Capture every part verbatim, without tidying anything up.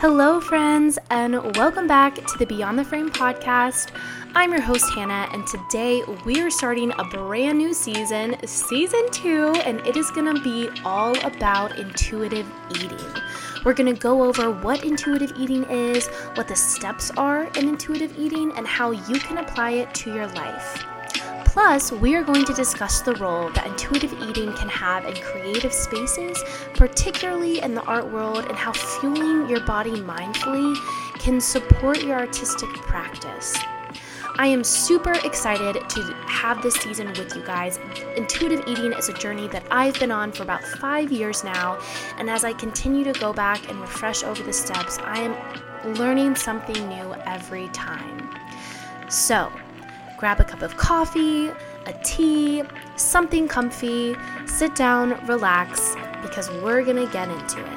Hello, friends, and welcome back to the Beyond the Frame podcast. I'm your host, Hannah, and today we are starting a brand new season, season two, and it is going to be all about intuitive eating. We're going to go over what intuitive eating is, what the steps are in intuitive eating, and how you can apply it to your life. Plus, we are going to discuss the role that intuitive eating can have in creative spaces, particularly in the art world, and how fueling your body mindfully can support your artistic practice. I am super excited to have this season with you guys. Intuitive eating is a journey that I've been on for about five years now, and as I continue to go back and refresh over the steps, I am learning something new every time. So, grab a cup of coffee, a tea, something comfy, sit down, relax, because we're gonna get into it.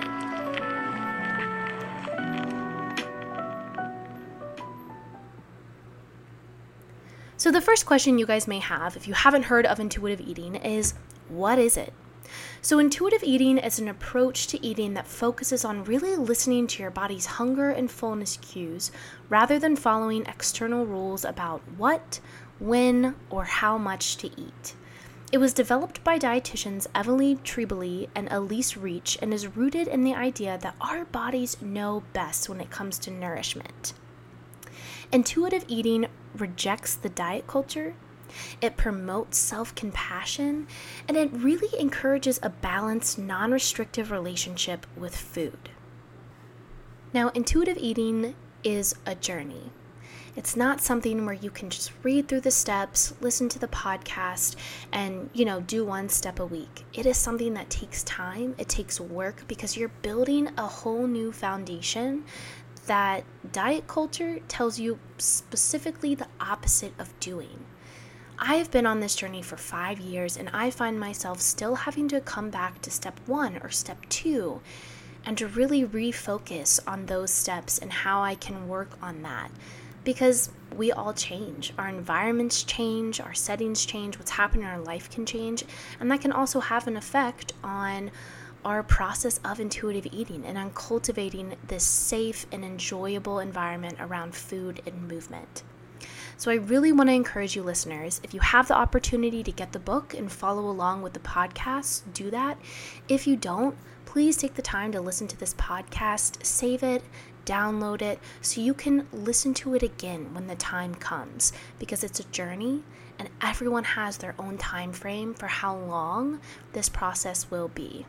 So the first question you guys may have, if you haven't heard of intuitive eating, is what is it? So intuitive eating is an approach to eating that focuses on really listening to your body's hunger and fullness cues rather than following external rules about what, when, or how much to eat. It was developed by dietitians Evelyn Tribole and Elise Reach and is rooted in the idea that our bodies know best when it comes to nourishment. Intuitive eating rejects the diet culture. It promotes self-compassion, and it really encourages a balanced, non-restrictive relationship with food. Now, intuitive eating is a journey. It's not something where you can just read through the steps, listen to the podcast, and, you know, do one step a week. It is something that takes time, it takes work, because you're building a whole new foundation that diet culture tells you specifically the opposite of doing. I have been on this journey for five years and I find myself still having to come back to step one or step two and to really refocus on those steps and how I can work on that. Because we all change. Our environments change, our settings change, what's happening in our life can change, and that can also have an effect on our process of intuitive eating and on cultivating this safe and enjoyable environment around food and movement. So I really want to encourage you listeners, if you have the opportunity to get the book and follow along with the podcast, do that. If you don't, please take the time to listen to this podcast, save it, download it, so you can listen to it again when the time comes, because it's a journey and everyone has their own time frame for how long this process will be.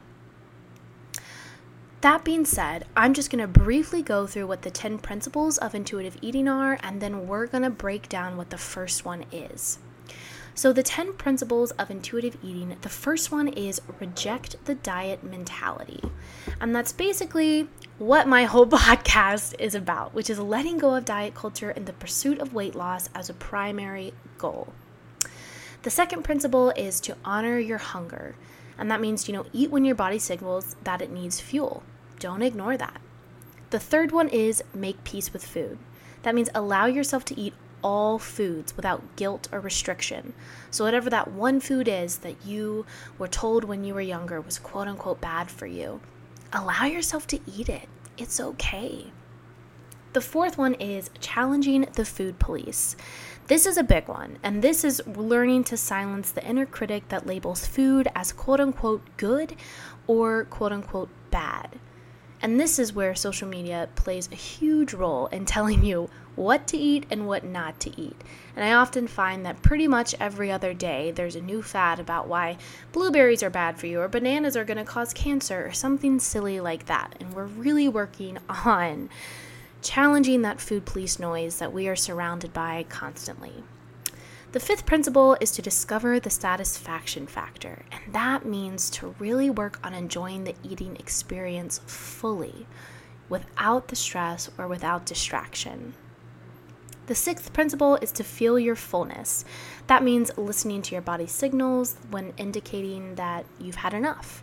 That being said, I'm just going to briefly go through what the ten principles of intuitive eating are, and then we're going to break down what the first one is. So the ten principles of intuitive eating, the first one is reject the diet mentality. And that's basically what my whole podcast is about, which is letting go of diet culture and the pursuit of weight loss as a primary goal. The second principle is to honor your hunger. And that means, you know, eat when your body signals that it needs fuel. Don't ignore that. The third one is make peace with food. That means allow yourself to eat all foods without guilt or restriction. So whatever that one food is that you were told when you were younger was quote unquote bad for you, allow yourself to eat it. It's okay. The fourth one is challenging the food police. This is a big one, and this is learning to silence the inner critic that labels food as quote-unquote good or quote-unquote bad. And this is where social media plays a huge role in telling you what to eat and what not to eat. And I often find that pretty much every other day there's a new fad about why blueberries are bad for you or bananas are going to cause cancer or something silly like that. And we're really working on challenging that food police noise that we are surrounded by constantly. The fifth principle is to discover the satisfaction factor, and that means to really work on enjoying the eating experience fully, without the stress or without distraction. The sixth principle is to feel your fullness. That means listening to your body's signals when indicating that you've had enough.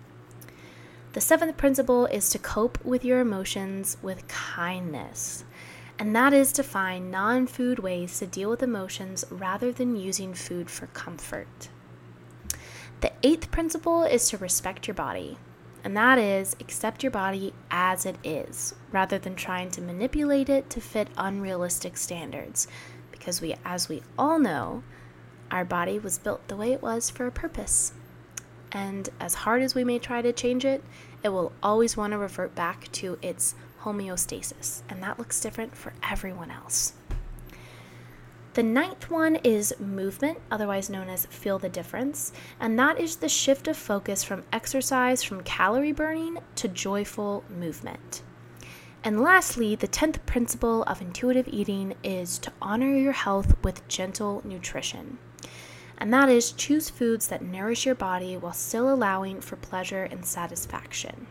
The seventh principle is to cope with your emotions with kindness, and that is to find non-food ways to deal with emotions rather than using food for comfort. The eighth principle is to respect your body, and that is accept your body as it is, rather than trying to manipulate it to fit unrealistic standards. Because we, as we all know, our body was built the way it was for a purpose. And as hard as we may try to change it, it will always want to revert back to its homeostasis, and that looks different for everyone else. The ninth one is movement, otherwise known as feel the difference, and that is the shift of focus from exercise, from calorie burning to joyful movement. And lastly, the tenth principle of intuitive eating is to honor your health with gentle nutrition. And that is choose foods that nourish your body while still allowing for pleasure and satisfaction.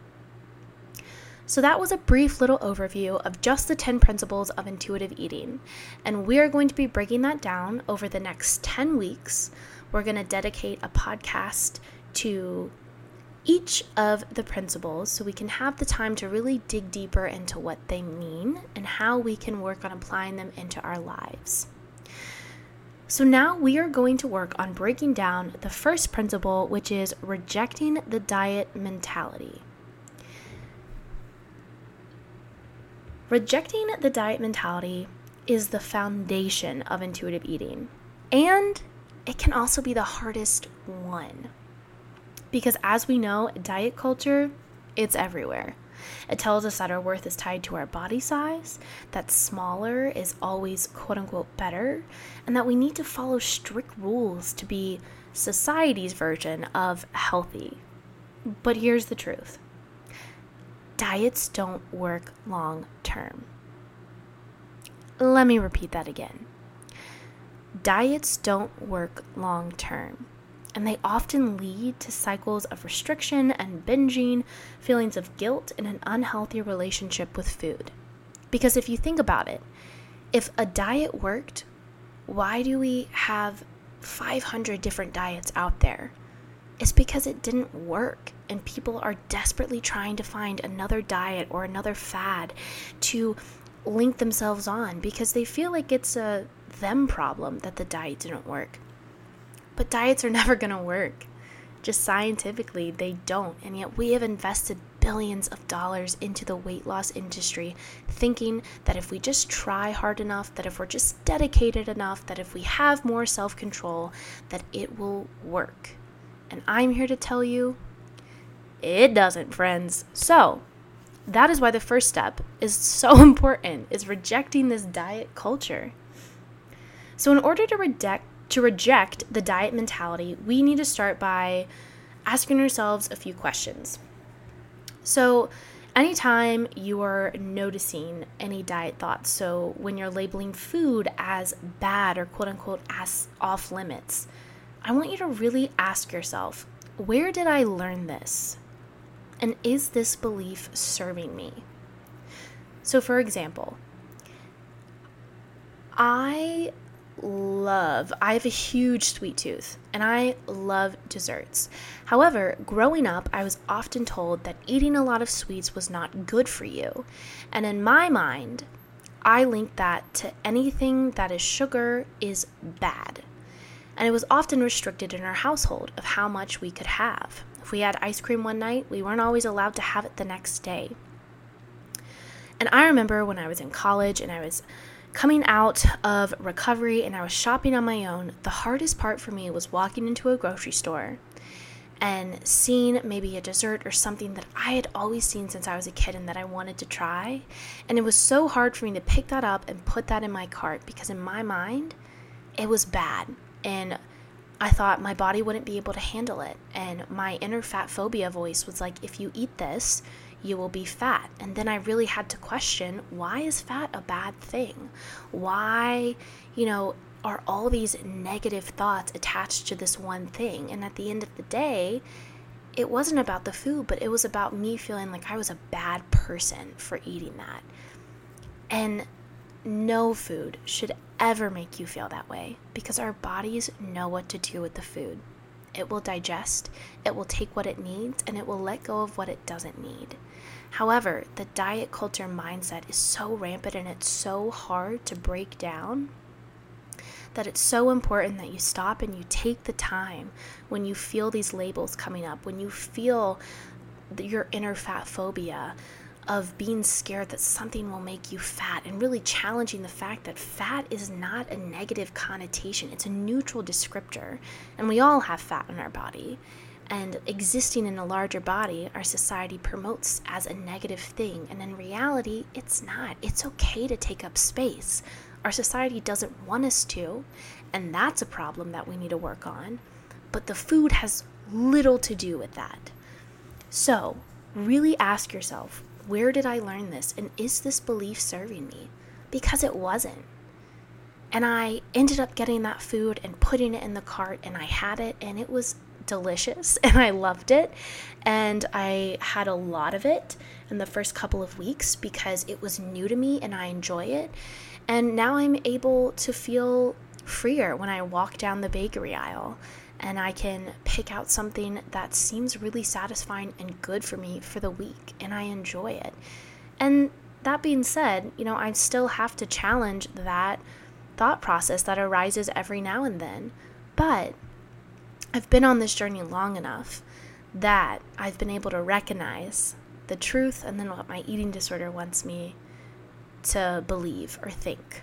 So that was a brief little overview of just the ten principles of intuitive eating. And we are going to be breaking that down over the next ten weeks. We're going to dedicate a podcast to each of the principles so we can have the time to really dig deeper into what they mean and how we can work on applying them into our lives. So now we are going to work on breaking down the first principle, which is rejecting the diet mentality. Rejecting the diet mentality is the foundation of intuitive eating, and it can also be the hardest one. Because as we know, diet culture, it's everywhere. It tells us that our worth is tied to our body size, that smaller is always quote-unquote better, and that we need to follow strict rules to be society's version of healthy. But here's the truth. Diets don't work long term. Let me repeat that again. Diets don't work long term, and they often lead to cycles of restriction and binging, feelings of guilt, and an unhealthy relationship with food. Because if you think about it, if a diet worked, why do we have five hundred different diets out there? It's because it didn't work, and people are desperately trying to find another diet or another fad to link themselves on because they feel like it's a them problem that the diet didn't work. But diets are never going to work. Just scientifically, they don't. And yet we have invested billions of dollars into the weight loss industry, thinking that if we just try hard enough, that if we're just dedicated enough, that if we have more self-control, that it will work. And I'm here to tell you, it doesn't, friends. So that is why the first step is so important, is rejecting this diet culture. So in order to reject to reject the diet mentality, we need to start by asking ourselves a few questions. So anytime you are noticing any diet thoughts, so when you're labeling food as bad or quote unquote as off limits, I want you to really ask yourself, where did I learn this? And is this belief serving me? So for example, I love, I have a huge sweet tooth, and I love desserts. However, growing up, I was often told that eating a lot of sweets was not good for you. And in my mind, I linked that to anything that is sugar is bad. And it was often restricted in our household of how much we could have. If we had ice cream one night, we weren't always allowed to have it the next day. And I remember when I was in college and I was coming out of recovery and I was shopping on my own, the hardest part for me was walking into a grocery store and seeing maybe a dessert or something that I had always seen since I was a kid and that I wanted to try. And it was so hard for me to pick that up and put that in my cart because in my mind, it was bad. And I thought my body wouldn't be able to handle it. And my inner fat phobia voice was like, if you eat this, you will be fat. And then I really had to question, why is fat a bad thing? Why, you know, are all these negative thoughts attached to this one thing? And at the end of the day, it wasn't about the food, but it was about me feeling like I was a bad person for eating that. And no food should ever make you feel that way because our bodies know what to do with the food. It will digest, it will take what it needs, and it will let go of what it doesn't need. However, the diet culture mindset is so rampant and it's so hard to break down that it's so important that you stop and you take the time when you feel these labels coming up, when you feel your inner fat phobia, of being scared that something will make you fat, and really challenging the fact that fat is not a negative connotation. It's a neutral descriptor, and we all have fat in our body. And existing in a larger body, our society promotes as a negative thing, and in reality, it's not. It's okay to take up space. Our society doesn't want us to, and that's a problem that we need to work on. But the food has little to do with that. So, really ask yourself, where did I learn this? And is this belief serving me? Because it wasn't. And I ended up getting that food and putting it in the cart, and I had it, and it was delicious, and I loved it. And I had a lot of it in the first couple of weeks because it was new to me and I enjoy it. And now I'm able to feel freer when I walk down the bakery aisle, and I can pick out something that seems really satisfying and good for me for the week, and I enjoy it. And that being said, you know, I still have to challenge that thought process that arises every now and then. But I've been on this journey long enough that I've been able to recognize the truth and then what my eating disorder wants me to believe or think.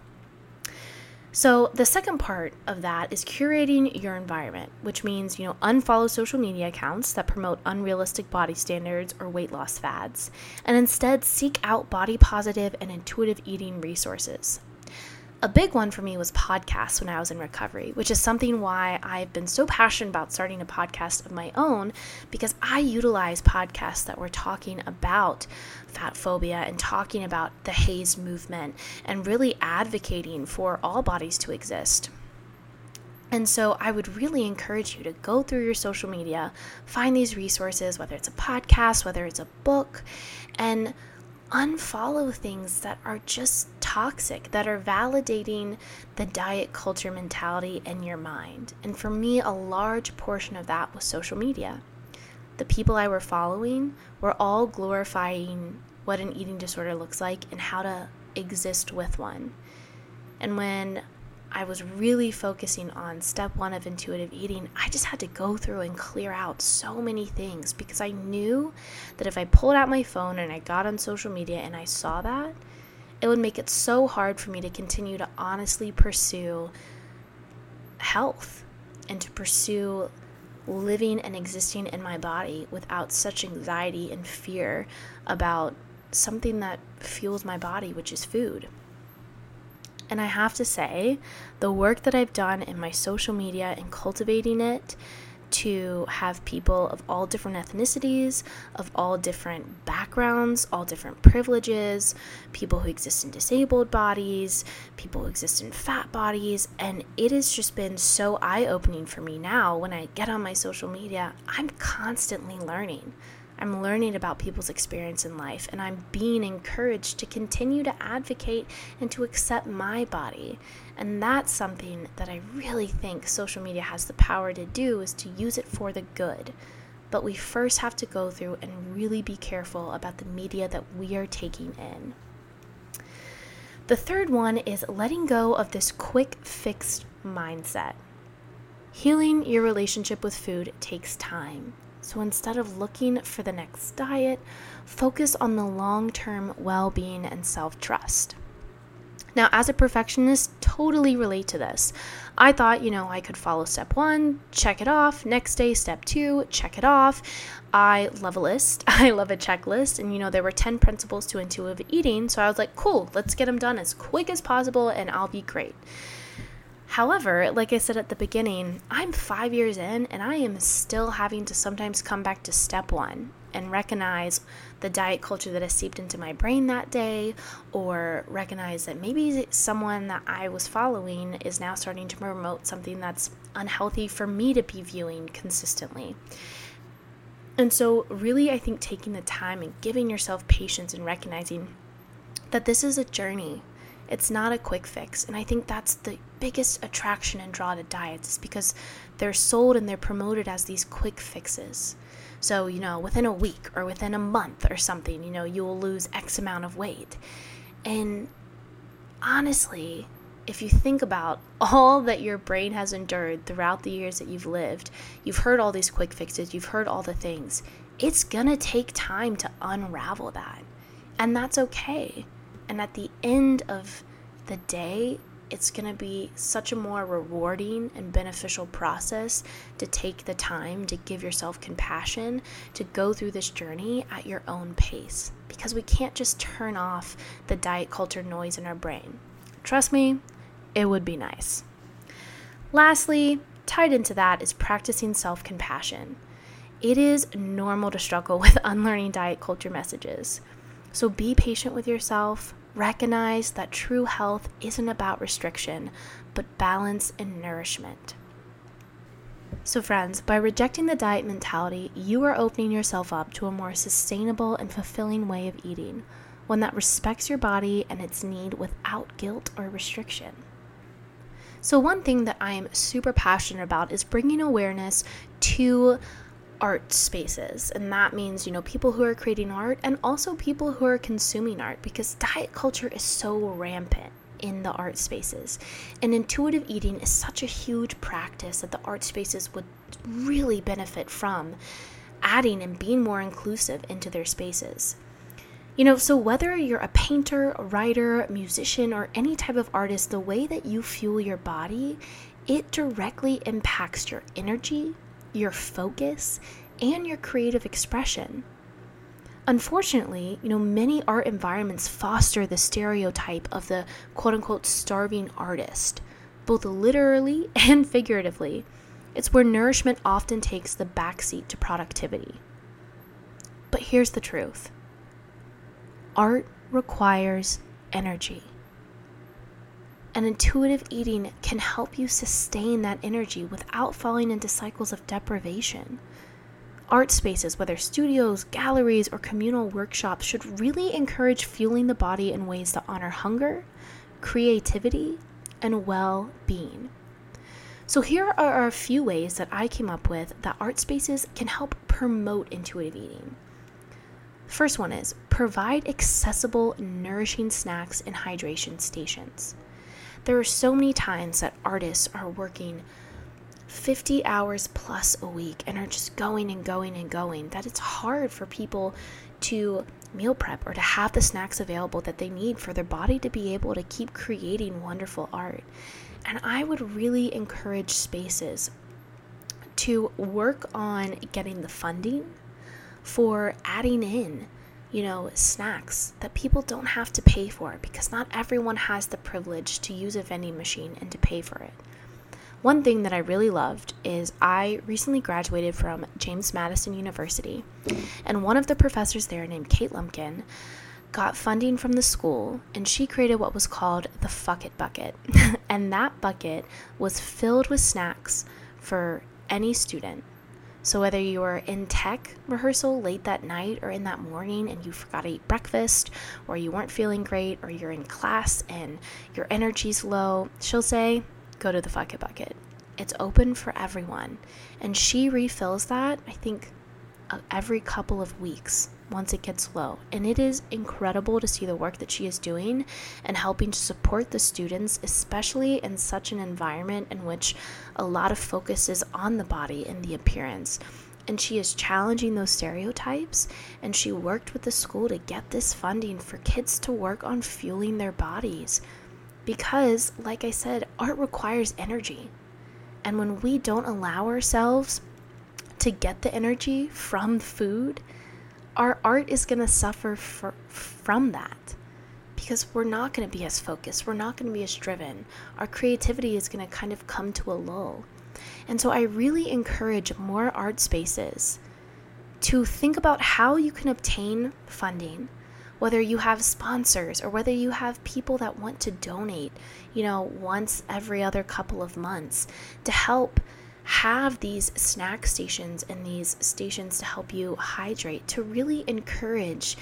So the second part of that is curating your environment, which means, you know, unfollow social media accounts that promote unrealistic body standards or weight loss fads, and instead seek out body positive and intuitive eating resources. A big one for me was podcasts when I was in recovery, which is something why I've been so passionate about starting a podcast of my own, because I utilize podcasts that were talking about fat phobia and talking about the HAES movement and really advocating for all bodies to exist. And so I would really encourage you to go through your social media, find these resources, whether it's a podcast, whether it's a book, and unfollow things that are just toxic, that are validating the diet culture mentality in your mind. And for me, a large portion of that was social media. The people I were following were all glorifying what an eating disorder looks like and how to exist with one. And when I was really focusing on step one of intuitive eating, I just had to go through and clear out so many things, because I knew that if I pulled out my phone and I got on social media and I saw that, it would make it so hard for me to continue to honestly pursue health and to pursue living and existing in my body without such anxiety and fear about something that fuels my body, which is food. And I have to say, the work that I've done in my social media and cultivating it to have people of all different ethnicities, of all different backgrounds, all different privileges, people who exist in disabled bodies, people who exist in fat bodies, and it has just been so eye-opening for me now. When I get on my social media, I'm constantly learning. I'm learning about people's experience in life, and I'm being encouraged to continue to advocate and to accept my body. And that's something that I really think social media has the power to do, is to use it for the good. But we first have to go through and really be careful about the media that we are taking in. The third one is letting go of this quick fix mindset. Healing your relationship with food takes time. So instead of looking for the next diet, focus on the long-term well-being and self-trust. Now, as a perfectionist, totally relate to this. I thought, you know, I could follow step one, check it off. Next day, step two, check it off. I love a list. I love a checklist. And, you know, there were ten principles to intuitive eating. So I was like, cool, let's get them done as quick as possible and I'll be great. However, like I said at the beginning, I'm five years in and I am still having to sometimes come back to step one and recognize the diet culture that has seeped into my brain that day, or recognize that maybe someone that I was following is now starting to promote something that's unhealthy for me to be viewing consistently. And so really, I think taking the time and giving yourself patience and recognizing that this is a journey. It's not a quick fix. And I think that's the biggest attraction and draw to diets, is because they're sold and they're promoted as these quick fixes. So, you know, within a week or within a month or something, you know, you will lose X amount of weight. And honestly, if you think about all that your brain has endured throughout the years that you've lived, you've heard all these quick fixes, you've heard all the things. it's gonna take time to unravel that. And that's okay. And at the end of the day, it's gonna be such a more rewarding and beneficial process to take the time to give yourself compassion, to go through this journey at your own pace. Because we can't just turn off the diet culture noise in our brain. Trust me, it would be nice. Lastly, tied into that is practicing self-compassion. It is normal to struggle with unlearning diet culture messages. So be patient with yourself. Recognize that true health isn't about restriction, but balance and nourishment. So friends, by rejecting the diet mentality, you are opening yourself up to a more sustainable and fulfilling way of eating, one that respects your body and its need without guilt or restriction. So one thing that I am super passionate about is bringing awareness to art spaces. And that means, you know, people who are creating art and also people who are consuming art, because diet culture is so rampant in the art spaces. And intuitive eating is such a huge practice that the art spaces would really benefit from adding and being more inclusive into their spaces. You know, so whether you're a painter, a writer, a musician, or any type of artist, the way that you fuel your body, it directly impacts your energy, your focus, and your creative expression. Unfortunately, you know, many art environments foster the stereotype of the quote-unquote starving artist, both literally and figuratively. It's where nourishment often takes the backseat to productivity. But here's the truth. Art requires energy. And intuitive eating can help you sustain that energy without falling into cycles of deprivation. Art spaces, whether studios, galleries, or communal workshops, should really encourage fueling the body in ways that honor hunger, creativity, and well-being. So here are a few ways that I came up with that art spaces can help promote intuitive eating. First one is provide accessible, nourishing snacks and hydration stations. There are so many times that artists are working fifty hours plus a week and are just going and going and going that it's hard for people to meal prep or to have the snacks available that they need for their body to be able to keep creating wonderful art. And I would really encourage spaces to work on getting the funding for adding in, you know, snacks that people don't have to pay for, because not everyone has the privilege to use a vending machine and to pay for it. One thing that I really loved is I recently graduated from James Madison University, and one of the professors there, named Kate Lumpkin, got funding from the school, and she created what was called the Fuck It Bucket. And that bucket was filled with snacks for any student. So whether you were in tech rehearsal late that night or in that morning and you forgot to eat breakfast, or you weren't feeling great, or you're in class and your energy's low, she'll say, go to the Fuck It Bucket. It's open for everyone. And she refills that, I think, every couple of weeks once it gets low. And it is incredible to see the work that she is doing and helping to support the students, especially in such an environment in which a lot of focus is on the body and the appearance. And she is challenging those stereotypes, and she worked with the school to get this funding for kids to work on fueling their bodies. Because, like I said, art requires energy. And when we don't allow ourselves to get the energy from food, our art is going to suffer for, from that, because we're not going to be as focused. We're not going to be as driven. Our creativity is going to kind of come to a lull. And so I really encourage more art spaces to think about how you can obtain funding, whether you have sponsors or whether you have people that want to donate, you know, once every other couple of months to help have these snack stations and these stations to help you hydrate, to really encourage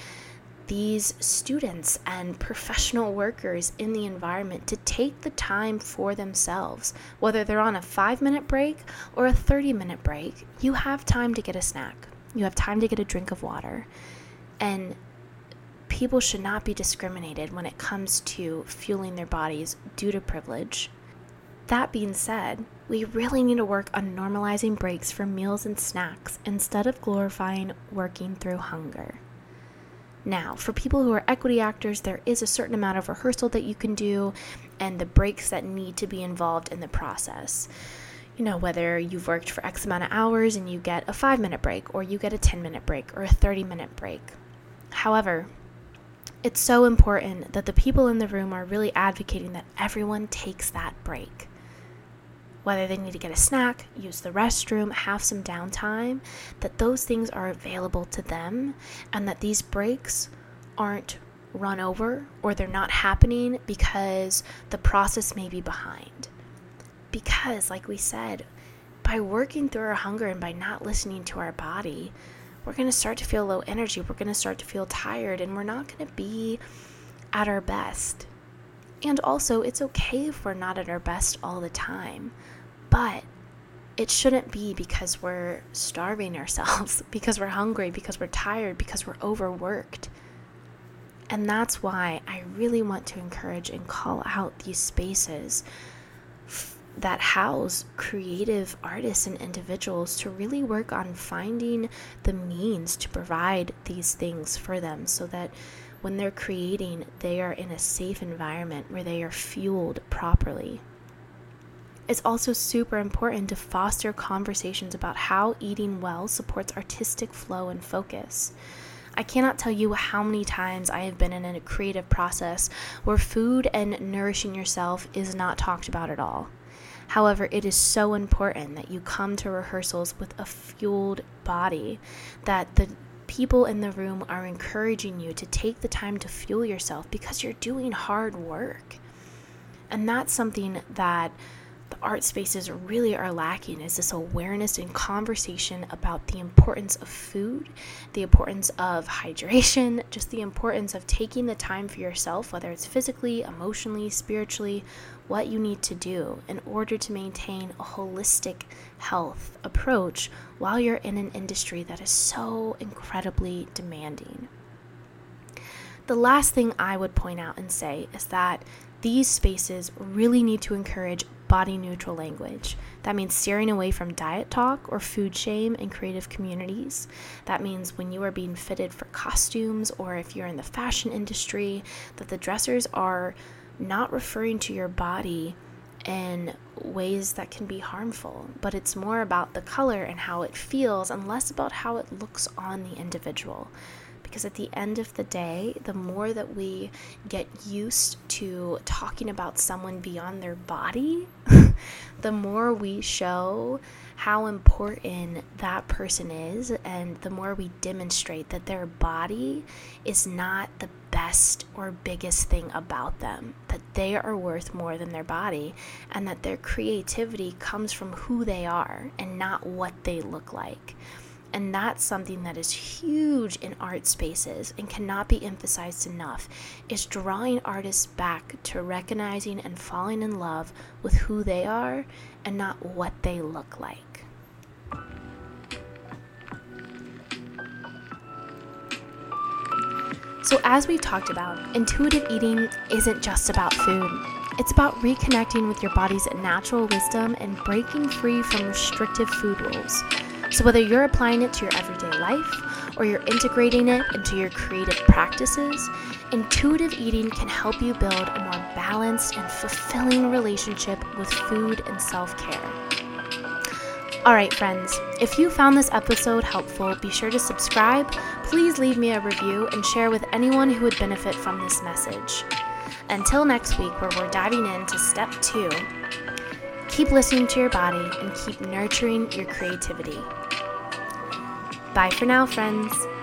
these students and professional workers in the environment to take the time for themselves. Whether they're on a five minute break or a thirty minute break, you have time to get a snack. You have time to get a drink of water. And people should not be discriminated when it comes to fueling their bodies due to privilege. That being said, we really need to work on normalizing breaks for meals and snacks instead of glorifying working through hunger. Now, for people who are equity actors, there is a certain amount of rehearsal that you can do and the breaks that need to be involved in the process. You know, whether you've worked for X amount of hours and you get a five minute break, or you get a ten minute break, or a thirty minute break. However, it's so important that the people in the room are really advocating that everyone takes that break. Whether they need to get a snack, use the restroom, have some downtime, that those things are available to them, and that these breaks aren't run over or they're not happening because the process may be behind. Because, like we said, by working through our hunger and by not listening to our body, we're going to start to feel low energy, we're going to start to feel tired, and we're not going to be at our best. And also, it's okay if we're not at our best all the time, but it shouldn't be because we're starving ourselves, because we're hungry, because we're tired, because we're overworked. And that's why I really want to encourage and call out these spaces f- that house creative artists and individuals to really work on finding the means to provide these things for them, so that when they're creating, they are in a safe environment where they are fueled properly. It's also super important to foster conversations about how eating well supports artistic flow and focus. I cannot tell you how many times I have been in a creative process where food and nourishing yourself is not talked about at all. However, it is so important that you come to rehearsals with a fueled body, that the people in the room are encouraging you to take the time to fuel yourself because you're doing hard work. And that's something that the art spaces really are lacking, is this awareness and conversation about the importance of food, the importance of hydration, just the importance of taking the time for yourself, whether it's physically, emotionally, spiritually, what you need to do in order to maintain a holistic health approach while you're in an industry that is so incredibly demanding. The last thing I would point out and say is that these spaces really need to encourage body neutral language. That means steering away from diet talk or food shame in creative communities. That means when you are being fitted for costumes, or if you're in the fashion industry, that the dressers are not referring to your body in ways that can be harmful, but it's more about the color and how it feels and less about how it looks on the individual. Because at the end of the day, the more that we get used to talking about someone beyond their body, the more we show how important that person is, and the more we demonstrate that their body is not the best or biggest thing about them, that they are worth more than their body, and that their creativity comes from who they are and not what they look like. And that's something that is huge in art spaces and cannot be emphasized enough, is drawing artists back to recognizing and falling in love with who they are and not what they look like. So as we've talked about, intuitive eating isn't just about food. It's about reconnecting with your body's natural wisdom and breaking free from restrictive food rules. So whether you're applying it to your everyday life or you're integrating it into your creative practices, intuitive eating can help you build a more balanced and fulfilling relationship with food and self-care. All right, friends, if you found this episode helpful, be sure to subscribe, please leave me a review, and share with anyone who would benefit from this message. Until next week, where we're diving into step two, keep listening to your body and keep nurturing your creativity. Bye for now, friends.